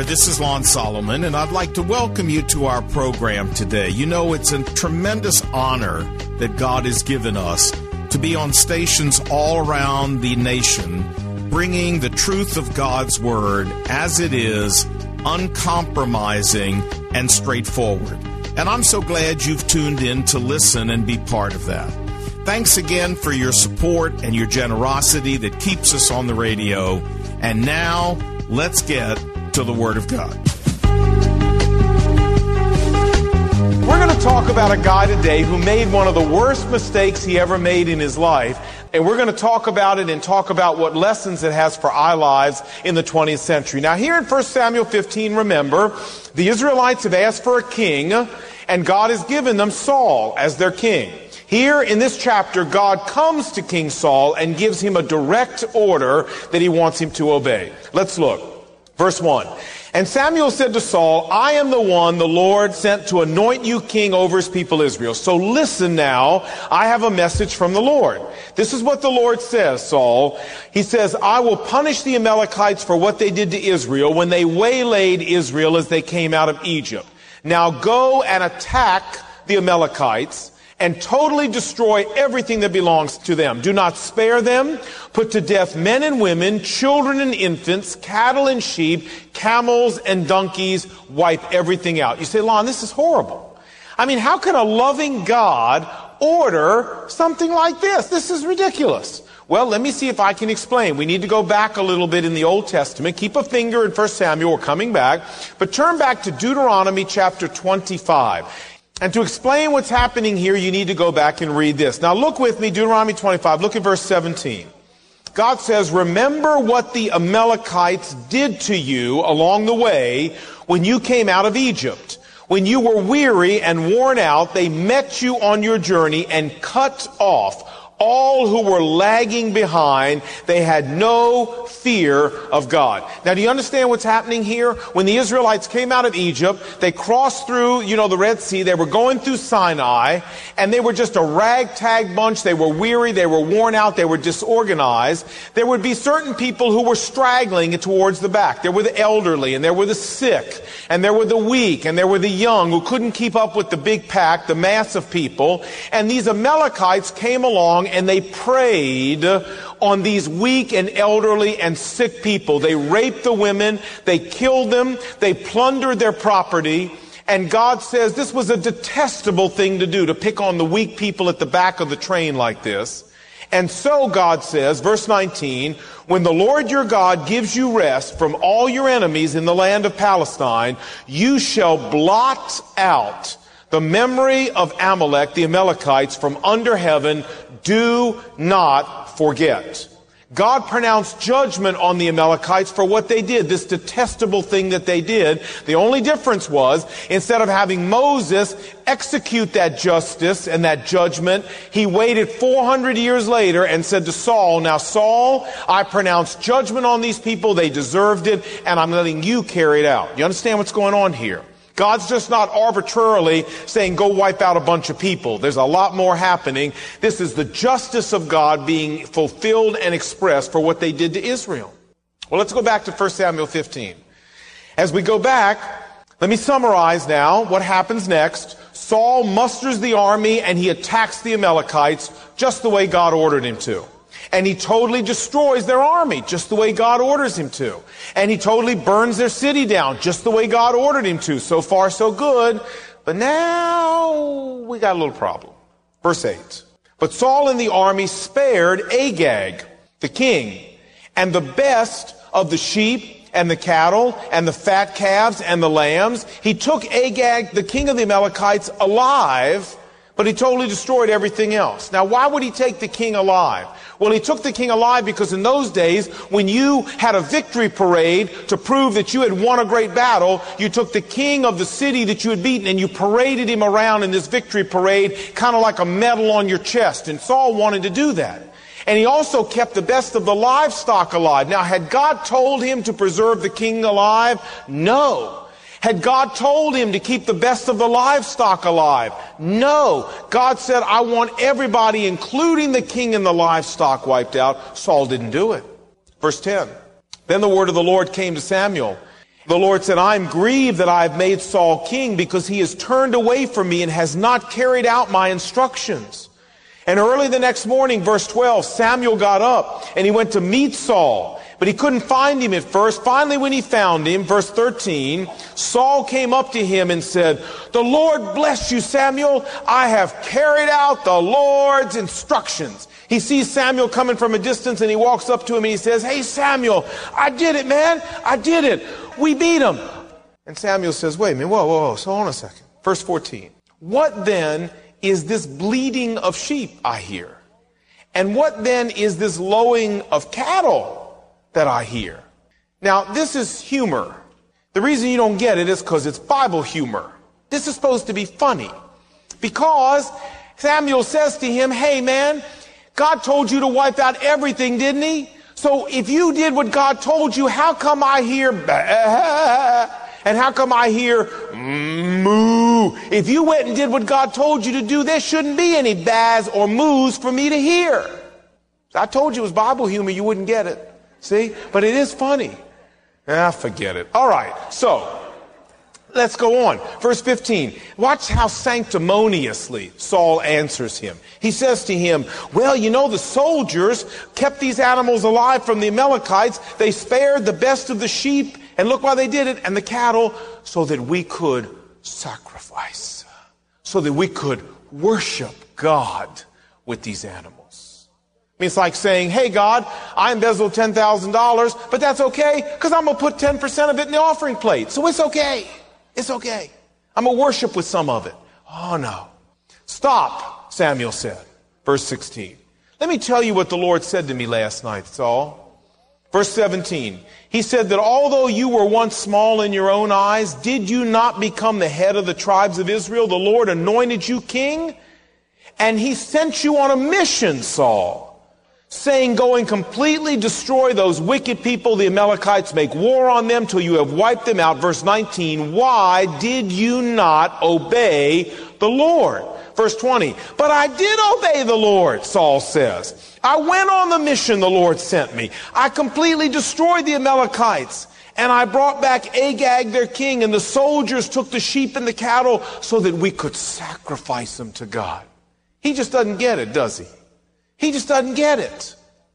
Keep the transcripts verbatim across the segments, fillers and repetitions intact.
this is Lon Solomon, and I'd like to welcome you to our program today. You know, it's a tremendous honor that God has given us to be on stations all around the nation, bringing the truth of God's Word as it is, uncompromising and straightforward. And I'm so glad you've tuned in to listen and be part of that. Thanks again for your support and your generosity that keeps us on the radio. And now, let's get to the Word of God. We're going to talk about a guy today who made one of the worst mistakes he ever made in his life. And we're going to talk about it and talk about what lessons it has for our lives in the twentieth century. Now, here in First Samuel fifteen, remember, the Israelites have asked for a king, and God has given them Saul as their king. Here in this chapter, God comes to King Saul and gives him a direct order that he wants him to obey. Let's look. Verse one. And Samuel said to Saul, I am the one the Lord sent to anoint you king over his people Israel. So listen now, I have a message from the Lord. This is what the Lord says, Saul. He says, I will punish the Amalekites for what they did to Israel when they waylaid Israel as they came out of Egypt. Now go and attack the Amalekites and totally destroy everything that belongs to them. Do not spare them. Put to death men and women, children and infants, cattle and sheep, camels and donkeys. Wipe everything out. You say, Lon, this is horrible. I mean, how can a loving God order something like this? This is ridiculous. Well, let me see if I can explain. We need to go back a little bit in the Old Testament. Keep a finger in First Samuel. We're coming back. But turn back to Deuteronomy chapter twenty-five. And to explain what's happening here, you need to go back and read this. Now look with me, Deuteronomy twenty-five. Look at verse seventeen. God says, remember what the Amalekites did to you along the way when you came out of Egypt. When you were weary and worn out, they met you on your journey and cut off all who were lagging behind. They had no fear of God. Now, do you understand what's happening here? When the Israelites came out of Egypt, they crossed through, you know, the Red Sea. They were going through Sinai, and they were just a ragtag bunch. They were weary. They were worn out. They were disorganized. There would be certain people who were straggling towards the back. There were the elderly, and there were the sick, and there were the weak, and there were the young who couldn't keep up with the big pack, the mass of people. And these Amalekites came along and they preyed on these weak and elderly and sick people. They raped the women, they killed them, they plundered their property, and God says this was a detestable thing to do, to pick on the weak people at the back of the train like this. And so God says, verse nineteen, when the Lord your God gives you rest from all your enemies in the land of Palestine, you shall blot out the memory of Amalek, the Amalekites, from under heaven. Do not forget. God pronounced judgment on the Amalekites for what they did, this detestable thing that they did. The only difference was, instead of having Moses execute that justice and that judgment, he waited four hundred years later and said to Saul, now Saul, I pronounce judgment on these people. They deserved it, and I'm letting you carry it out. You understand what's going on here? God's just not arbitrarily saying, go wipe out a bunch of people. There's a lot more happening. This is the justice of God being fulfilled and expressed for what they did to Israel. Well, let's go back to First Samuel fifteen. As we go back, let me summarize now what happens next. Saul musters the army and he attacks the Amalekites just the way God ordered him to. And he totally destroys their army, just the way God orders him to. And he totally burns their city down, just the way God ordered him to. So far, so good. But now, we got a little problem. Verse eight. But Saul and the army spared Agag, the king, and the best of the sheep and the cattle and the fat calves and the lambs. He took Agag, the king of the Amalekites, alive, but he totally destroyed everything else. Now, why would he take the king alive? Well, he took the king alive because in those days, when you had a victory parade to prove that you had won a great battle, you took the king of the city that you had beaten and you paraded him around in this victory parade, kind of like a medal on your chest. And Saul wanted to do that. And he also kept the best of the livestock alive. Now, had God told him to preserve the king alive? No. Had God told him to keep the best of the livestock alive? No. God said, I want everybody, including the king and the livestock, wiped out. Saul didn't do it. Verse ten. Then the word of the Lord came to Samuel. The Lord said, I am grieved that I have made Saul king because he has turned away from me and has not carried out my instructions. And early the next morning, verse twelve, Samuel got up and he went to meet Saul, but he couldn't find him at first. Finally, when he found him, verse thirteen, Saul came up to him and said, the Lord bless you, Samuel. I have carried out the Lord's instructions. He sees Samuel coming from a distance and he walks up to him and he says, hey, Samuel, I did it, man. I did it. We beat him. And Samuel says, wait a minute, whoa, whoa, whoa, so hold on a second. Verse fourteen. What then is this bleating of sheep I hear? And what then is this lowing of cattle that I hear? Now, this is humor. The reason you don't get it is because it's Bible humor. This is supposed to be funny. Because Samuel says to him, hey, man, God told you to wipe out everything, didn't he? So if you did what God told you, how come I hear bah? And how come I hear moo? If you went and did what God told you to do, there shouldn't be any bahs or moos for me to hear. I told you it was Bible humor, you wouldn't get it. See? But it is funny. Ah, forget it. All right, so let's go on. Verse fifteen. Watch how sanctimoniously Saul answers him. He says to him, well, you know, the soldiers kept these animals alive from the Amalekites. They spared the best of the sheep, and look why they did it, and the cattle, so that we could sacrifice, so that we could worship God with these animals. I mean, it's like saying, hey, God, I embezzled ten thousand dollars, but that's okay, because I'm going to put ten percent of it in the offering plate, so it's okay. It's okay. I'm going to worship with some of it. Oh, no. Stop, Samuel said. Verse sixteen. Let me tell you what the Lord said to me last night, Saul. Verse seventeen. He said that although you were once small in your own eyes, did you not become the head of the tribes of Israel? The Lord anointed you king, and he sent you on a mission, Saul, saying, go and completely destroy those wicked people, the Amalekites, make war on them till you have wiped them out. Verse nineteen, why did you not obey the Lord? Verse twenty, but I did obey the Lord, Saul says. I went on the mission the Lord sent me. I completely destroyed the Amalekites, and I brought back Agag, their king, and the soldiers took the sheep and the cattle so that we could sacrifice them to God. He just doesn't get it, does he? He just doesn't get it.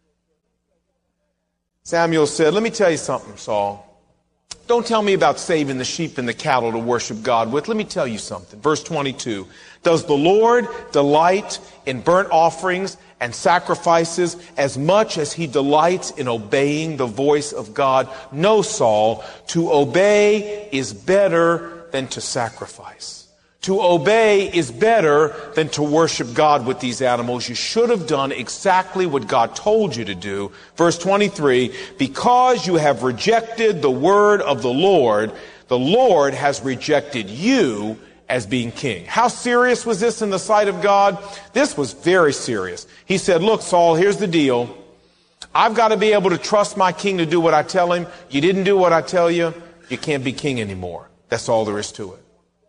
Samuel said, let me tell you something, Saul. Don't tell me about saving the sheep and the cattle to worship God with. Let me tell you something. Verse twenty-two. Does the Lord delight in burnt offerings and sacrifices as much as he delights in obeying the voice of God? No, Saul. To obey is better than to sacrifice. To obey is better than to worship God with these animals. You should have done exactly what God told you to do. Verse twenty-three, because you have rejected the word of the Lord, the Lord has rejected you as being king. How serious was this in the sight of God? This was very serious. He said, look, Saul, here's the deal. I've got to be able to trust my king to do what I tell him. You didn't do what I tell you, you can't be king anymore. That's all there is to it.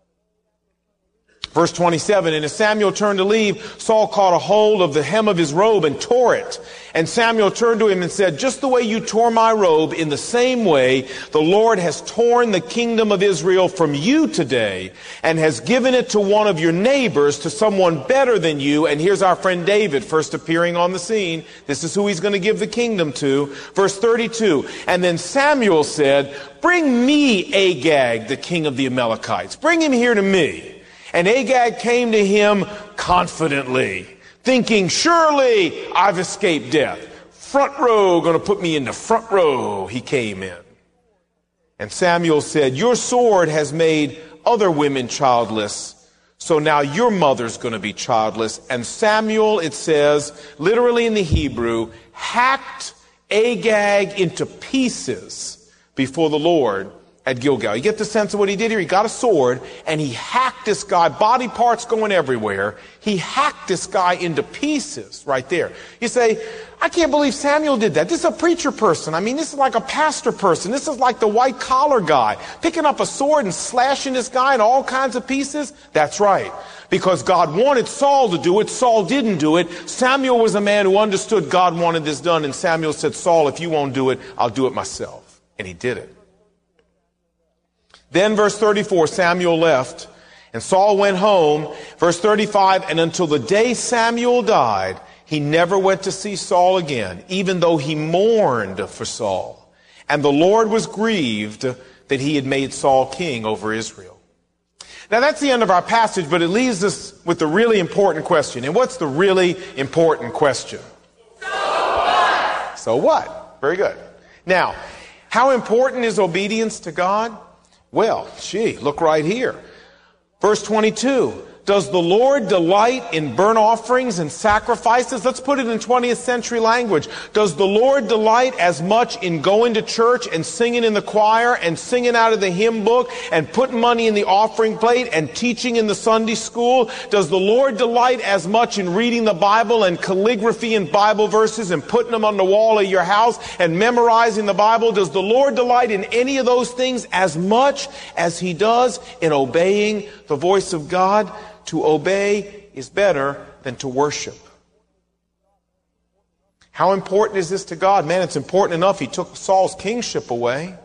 Verse twenty-seven, and as Samuel turned to leave, Saul caught a hold of the hem of his robe and tore it. And Samuel turned to him and said, just the way you tore my robe, in the same way the Lord has torn the kingdom of Israel from you today and has given it to one of your neighbors, to someone better than you. And here's our friend David first appearing on the scene. This is who he's going to give the kingdom to. Verse thirty-two, and then Samuel said, bring me Agag, the king of the Amalekites. Bring him here to me. And Agag came to him confidently, thinking, surely I've escaped death. Front row, going to put me in the front row. He came in. And Samuel said, your sword has made other women childless, so now your mother's going to be childless. And Samuel, it says, literally in the Hebrew, hacked Agag into pieces before the Lord at Gilgal. You get the sense of what he did here? He got a sword and he hacked this guy, body parts going everywhere. He hacked this guy into pieces right there. You say, I can't believe Samuel did that. This is a preacher person. I mean, this is like a pastor person. This is like the white collar guy picking up a sword and slashing this guy in all kinds of pieces. That's right. Because God wanted Saul to do it. Saul didn't do it. Samuel was a man who understood God wanted this done. And Samuel said, Saul, if you won't do it, I'll do it myself. And he did it. Then, verse thirty-four, Samuel left, and Saul went home. Verse thirty-five, and until the day Samuel died, he never went to see Saul again, even though he mourned for Saul. And the Lord was grieved that he had made Saul king over Israel. Now that's the end of our passage, but it leaves us with the really important question. And what's the really important question? So what? So what? Very good. Now, how important is obedience to God? Well, gee, look right here. Verse twenty-two. Does the Lord delight in burnt offerings and sacrifices? Let's put it in twentieth century language. Does the Lord delight as much in going to church and singing in the choir and singing out of the hymn book and putting money in the offering plate and teaching in the Sunday school? Does the Lord delight as much in reading the Bible and calligraphy and Bible verses and putting them on the wall of your house and memorizing the Bible? Does the Lord delight in any of those things as much as he does in obeying the voice of God? To obey is better than to worship. How important is this to God? Man, it's important enough he took Saul's kingship away.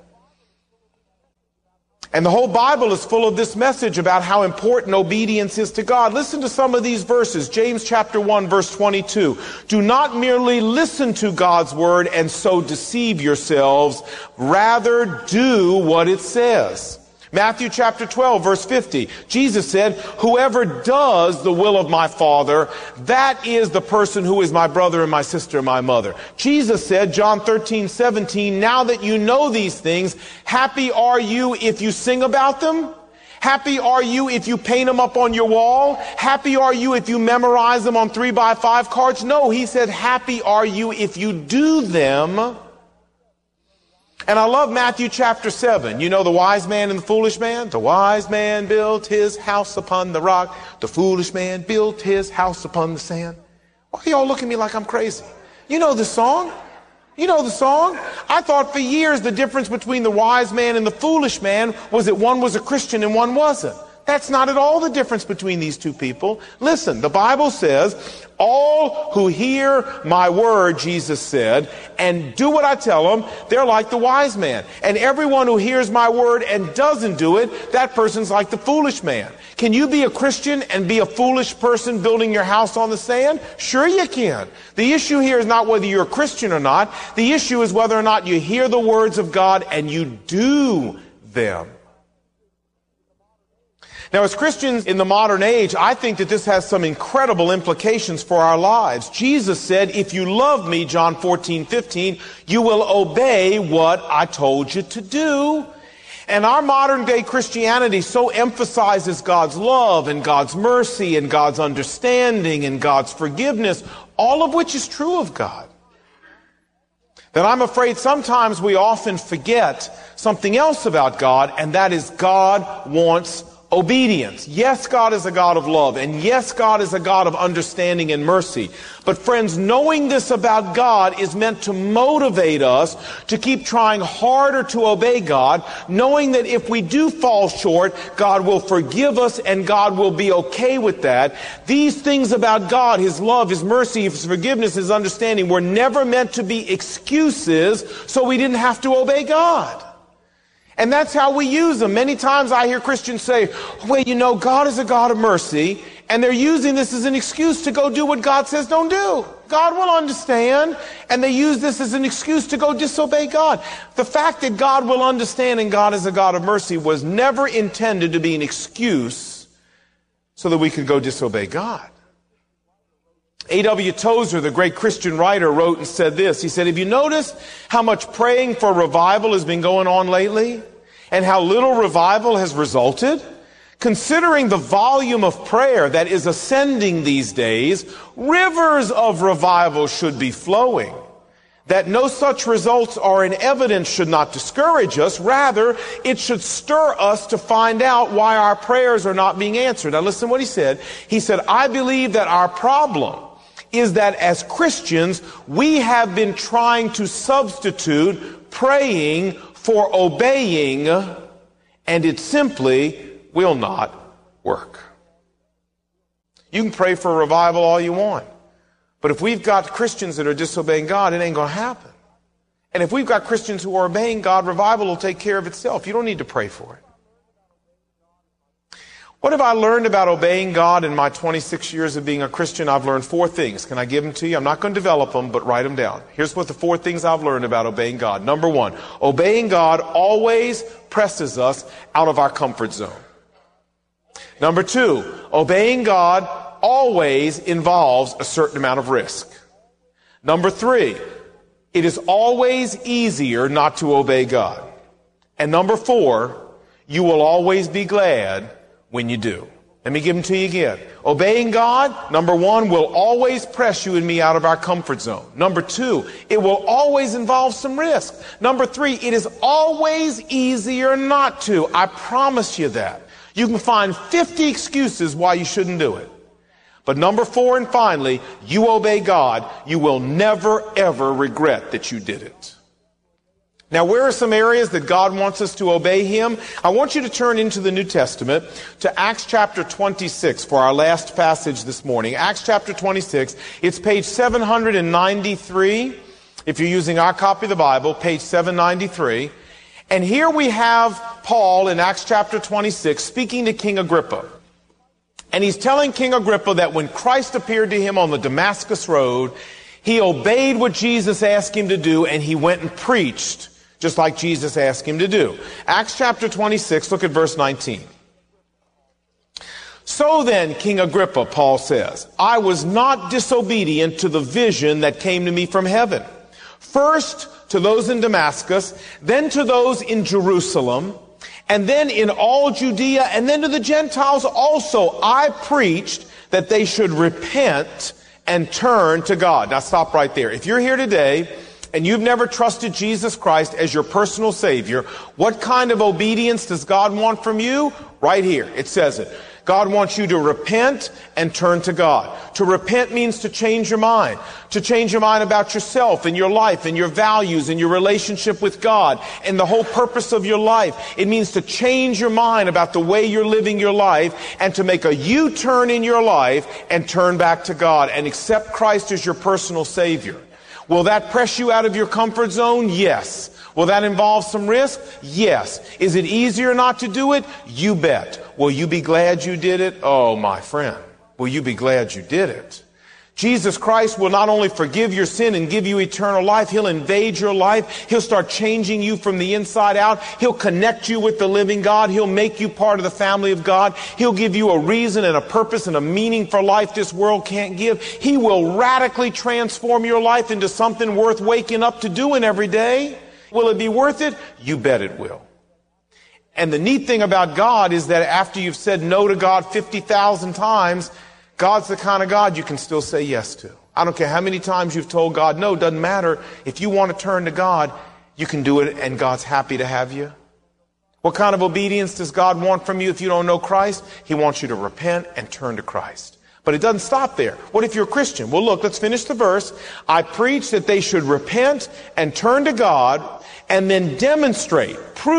And the whole Bible is full of this message about how important obedience is to God. Listen to some of these verses. James chapter one, verse twenty-two. Do not merely listen to God's word and so deceive yourselves. Rather, do what it says. Matthew chapter twelve, verse fifty. Jesus said, whoever does the will of my Father, that is the person who is my brother and my sister and my mother. Jesus said, John thirteen, seventeen, now that you know these things, happy are you if you sing about them? Happy are you if you paint them up on your wall? Happy are you if you memorize them on three by five cards? No, he said, happy are you if you do them. And I love Matthew chapter seven. You know the wise man and the foolish man? The wise man built his house upon the rock. The foolish man built his house upon the sand. Why are y'all looking at me like I'm crazy? You know the song. You know the song. I thought for years the difference between the wise man and the foolish man was that one was a Christian and one wasn't. That's not at all the difference between these two people. Listen, the Bible says, all who hear my word, Jesus said, and do what I tell them, they're like the wise man. And everyone who hears my word and doesn't do it, that person's like the foolish man. Can you be a Christian and be a foolish person building your house on the sand? Sure you can. The issue here is not whether you're a Christian or not. The issue is whether or not you hear the words of God and you do them. Now, as Christians in the modern age, I think that this has some incredible implications for our lives. Jesus said, if you love me, John fourteen, fifteen, you will obey what I told you to do. And our modern day Christianity so emphasizes God's love and God's mercy and God's understanding and God's forgiveness, all of which is true of God, that I'm afraid sometimes we often forget something else about God, and that is God wants obedience. Yes, God is a God of love, and yes, God is a God of understanding and mercy. But friends, knowing this about God is meant to motivate us to keep trying harder to obey God, knowing that if we do fall short, God will forgive us and God will be okay with that. These things about God, His love, His mercy, His forgiveness, His understanding, were never meant to be excuses so we didn't have to obey God. And that's how we use them. Many times I hear Christians say, well, you know, God is a God of mercy, and they're using this as an excuse to go do what God says don't do. God will understand, and they use this as an excuse to go disobey God. The fact that God will understand and God is a God of mercy was never intended to be an excuse so that we could go disobey God. A W Tozer, the great Christian writer, wrote and said this. He said, have you noticed how much praying for revival has been going on lately? And how little revival has resulted? Considering the volume of prayer that is ascending these days, rivers of revival should be flowing. That no such results are in evidence should not discourage us. Rather, it should stir us to find out why our prayers are not being answered. Now listen to what he said. He said, I believe that our problem is that as Christians, we have been trying to substitute praying for obeying, and it simply will not work. You can pray for revival all you want, but if we've got Christians that are disobeying God, it ain't going to happen. And if we've got Christians who are obeying God, revival will take care of itself. You don't need to pray for it. What have I learned about obeying God in my twenty-six years of being a Christian? I've learned four things. Can I give them to you? I'm not going to develop them, but write them down. Here's what the four things I've learned about obeying God. Number one, obeying God always presses us out of our comfort zone. Number two, obeying God always involves a certain amount of risk. Number three, it is always easier not to obey God. And number four, you will always be glad when you do. Let me give them to you again. Obeying God, number one, will always press you and me out of our comfort zone. Number two, it will always involve some risk. Number three, it is always easier not to. I promise you that. You can find fifty excuses why you shouldn't do it. But number four, and finally, you obey God, you will never, ever regret that you did it. Now, where are some areas that God wants us to obey Him? I want you to turn into the New Testament to Acts chapter twenty-six for our last passage this morning. Acts chapter twenty-six, it's page seven hundred ninety-three. If you're using our copy of the Bible, page seven ninety-three. And here we have Paul in Acts chapter twenty-six speaking to King Agrippa. And he's telling King Agrippa that when Christ appeared to him on the Damascus road, he obeyed what Jesus asked him to do, and he went and preached just like Jesus asked him to do. Acts chapter twenty-six, look at verse nineteen. So then, King Agrippa, Paul says, I was not disobedient to the vision that came to me from heaven. First to those in Damascus, then to those in Jerusalem, and then in all Judea, and then to the Gentiles also, I preached that they should repent and turn to God. Now stop right there. If you're here today and you've never trusted Jesus Christ as your personal Savior, what kind of obedience does God want from you? Right here, it says it. God wants you to repent and turn to God. To repent means to change your mind. To change your mind about yourself and your life and your values and your relationship with God and the whole purpose of your life. It means to change your mind about the way you're living your life and to make a U-turn in your life and turn back to God and accept Christ as your personal Savior. Will that press you out of your comfort zone? Yes. Will that involve some risk? Yes. Is it easier not to do it? You bet. Will you be glad you did it? Oh, my friend, will you be glad you did it? Jesus Christ will not only forgive your sin and give you eternal life, He'll invade your life. He'll start changing you from the inside out. He'll connect you with the living God. He'll make you part of the family of God. He'll give you a reason and a purpose and a meaning for life this world can't give. He will radically transform your life into something worth waking up to doing every day. Will it be worth it? You bet it will. And the neat thing about God is that after you've said no to God fifty thousand times, God's the kind of God you can still say yes to. I don't care how many times you've told God no, doesn't matter. If you want to turn to God, you can do it, and God's happy to have you. What kind of obedience does God want from you if you don't know Christ? He wants you to repent and turn to Christ. But it doesn't stop there. What if you're a Christian? Well, look, let's finish the verse. I preach that they should repent and turn to God and then demonstrate,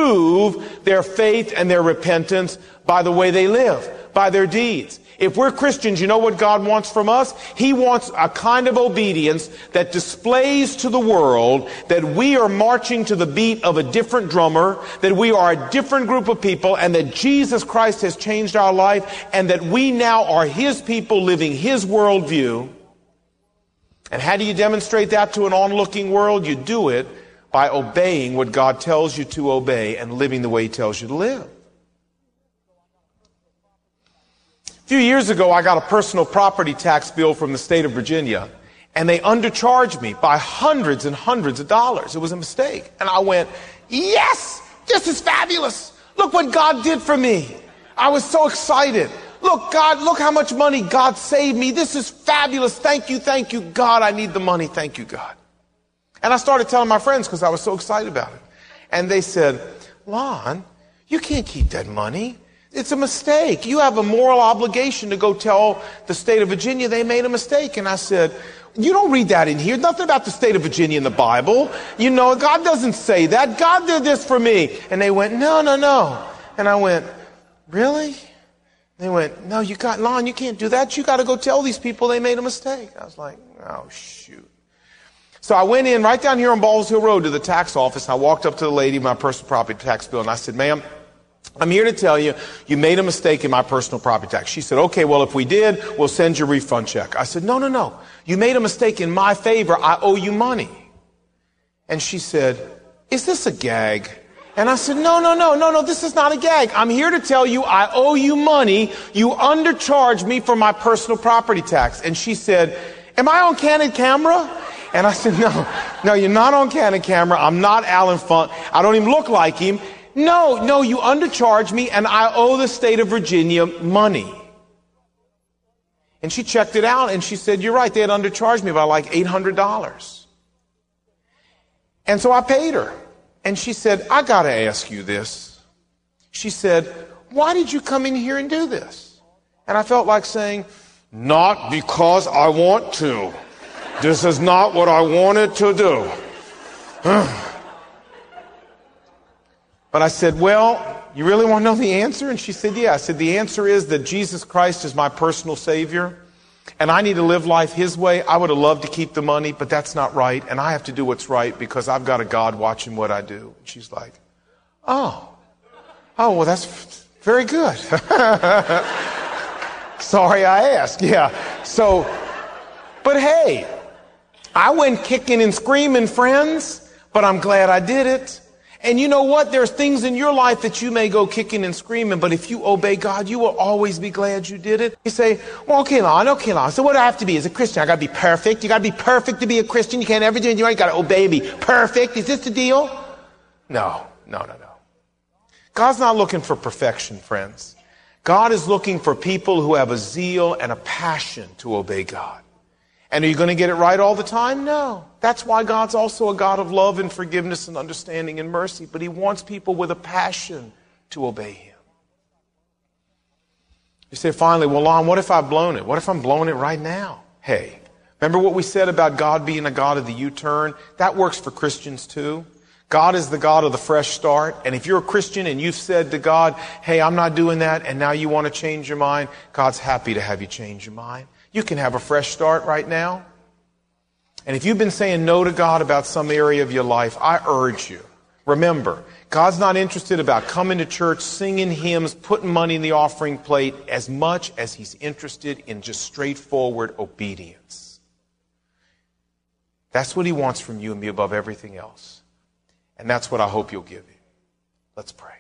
prove their faith and their repentance by the way they live, by their deeds. If we're Christians, you know what God wants from us? He wants a kind of obedience that displays to the world that we are marching to the beat of a different drummer, that we are a different group of people, and that Jesus Christ has changed our life, and that we now are His people living His worldview. And how do you demonstrate that to an onlooking world? You do it by obeying what God tells you to obey and living the way He tells you to live. A few years ago, I got a personal property tax bill from the state of Virginia, and they undercharged me by hundreds and hundreds of dollars. It was a mistake. And I went, yes, this is fabulous. Look what God did for me. I was so excited. Look, God, look how much money God saved me. This is fabulous. Thank you, thank you, God. I need the money. Thank you, God. And I started telling my friends because I was so excited about it. And they said, Lon, you can't keep that money. It's a mistake. You have a moral obligation to go tell the state of Virginia they made a mistake. And I said, you don't read that in here. Nothing about the state of Virginia in the Bible. You know, God doesn't say that. God did this for me. And they went, no, no, no. And I went, really? They went, no, you got, Lon, you can't do that. You got to go tell these people they made a mistake. I was like, oh, shoot. So I went in right down here on Balls Hill Road to the tax office. I walked up to the lady, my personal property tax bill, and I said, ma'am, I'm here to tell you, you made a mistake in my personal property tax. She said, okay, well, if we did, we'll send you a refund check. I said, no, no, no. You made a mistake in my favor. I owe you money. And she said, is this a gag? And I said, no, no, no, no, no, this is not a gag. I'm here to tell you I owe you money. You undercharged me for my personal property tax. And she said, am I on candid camera? And I said, no, no, you're not on candid camera. I'm not Alan Funk. I don't even look like him. No, no, you undercharged me and I owe the state of Virginia money. And she checked it out and she said, you're right, they had undercharged me by like eight hundred dollars. And so I paid her. And she said, I got to ask you this. She said, why did you come in here and do this? And I felt like saying, not because I want to. This is not what I wanted to do. But I said, well, you really want to know the answer? And she said, yeah. I said, the answer is that Jesus Christ is my personal Savior, and I need to live life His way. I would have loved to keep the money, but that's not right, and I have to do what's right because I've got a God watching what I do. And she's like, oh, oh, well, that's very good. Sorry I asked. Yeah. So, but hey, I went kicking and screaming, friends, but I'm glad I did it. And you know what? There's things in your life that you may go kicking and screaming, but if you obey God, you will always be glad you did it. You say, well, okay, Lon, okay, Lon. So what do I have to be as a Christian? I got to be perfect. You got to be perfect to be a Christian. You can't ever do anything right. You got to obey me. Perfect. Is this the deal? No, no, no, no. God's not looking for perfection, friends. God is looking for people who have a zeal and a passion to obey God. And are you going to get it right all the time? No. That's why God's also a God of love and forgiveness and understanding and mercy. But He wants people with a passion to obey Him. You say finally, well, Lon, what if I've blown it? What if I'm blowing it right now? Hey, remember what we said about God being a God of the U-turn? That works for Christians too. God is the God of the fresh start. And if you're a Christian and you've said to God, hey, I'm not doing that, and now you want to change your mind, God's happy to have you change your mind. You can have a fresh start right now. And if you've been saying no to God about some area of your life, I urge you, remember, God's not interested about coming to church, singing hymns, putting money in the offering plate as much as He's interested in just straightforward obedience. That's what He wants from you and me above everything else. And that's what I hope you'll give Him. Let's pray.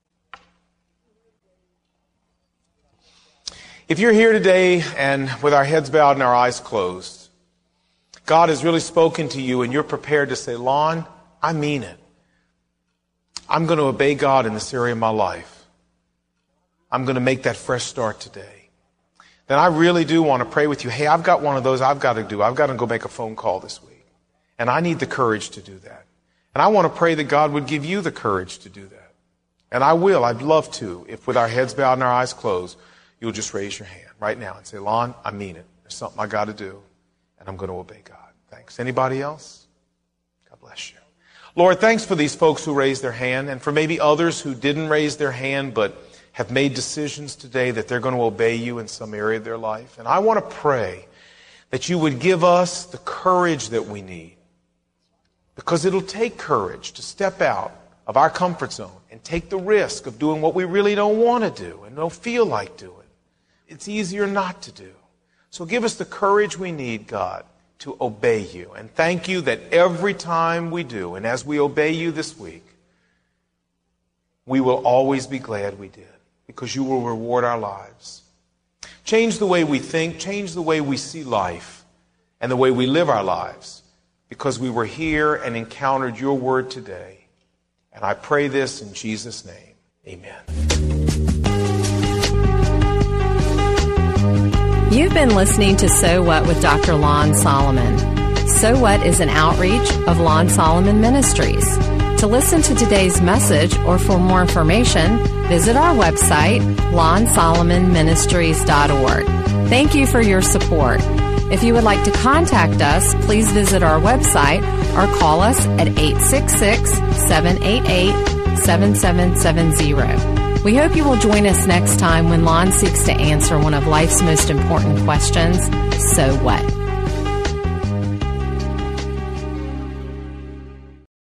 If you're here today and with our heads bowed and our eyes closed, God has really spoken to you and you're prepared to say, Lon, I mean it. I'm going to obey God in this area of my life. I'm going to make that fresh start today. Then I really do want to pray with you. Hey, I've got one of those I've got to do. I've got to go make a phone call this week. And I need the courage to do that. And I want to pray that God would give you the courage to do that. And I will. I'd love to, if with our heads bowed and our eyes closed, you'll just raise your hand right now and say, Lon, I mean it. There's something I got to do, and I'm going to obey God. Thanks. Anybody else? God bless you. Lord, thanks for these folks who raised their hand, and for maybe others who didn't raise their hand but have made decisions today that they're going to obey you in some area of their life. And I want to pray that you would give us the courage that we need, because it'll take courage to step out of our comfort zone and take the risk of doing what we really don't want to do and don't feel like doing. It's easier not to do. So give us the courage we need, God, to obey you. And thank you that every time we do, and as we obey you this week, we will always be glad we did, because you will reward our lives. Change the way we think, change the way we see life, and the way we live our lives, because we were here and encountered your word today. And I pray this in Jesus' name. Amen. You've been listening to So What with Doctor Lon Solomon. So What is an outreach of Lon Solomon Ministries. To listen to today's message or for more information, visit our website, lon solomon ministries dot org. Thank you for your support. If you would like to contact us, please visit our website or call us at eight six six, seven eight eight, seven seven seven zero. We hope you will join us next time when Lon seeks to answer one of life's most important questions, so what?